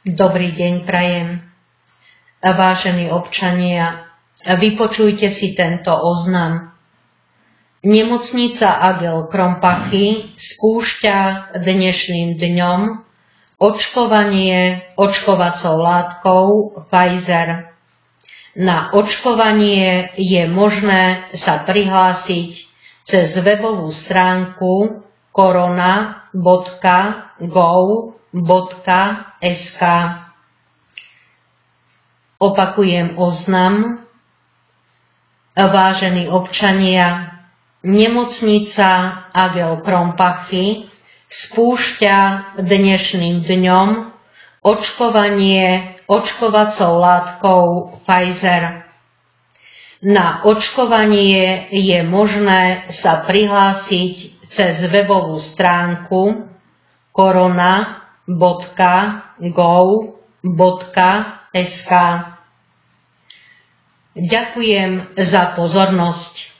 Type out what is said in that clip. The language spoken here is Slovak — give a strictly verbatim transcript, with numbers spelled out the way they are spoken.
Dobrý deň prajem. Vážení občania, vypočujte si tento oznam. Nemocnica Agel Krompachy spúšťa dnešným dňom očkovanie očkovacou látkou Pfizer. Na očkovanie je možné sa prihlásiť cez webovú stránku korona bodka gov bodka es ká. Opakujem oznam. Vážení občania, nemocnica Agel Krompachy spúšťa dnešným dňom očkovanie očkovacou látkou Pfizer. Na očkovanie je možné sa prihlásiť cez webovú stránku korona bodka gov bodka es ká. Ďakujem za pozornosť.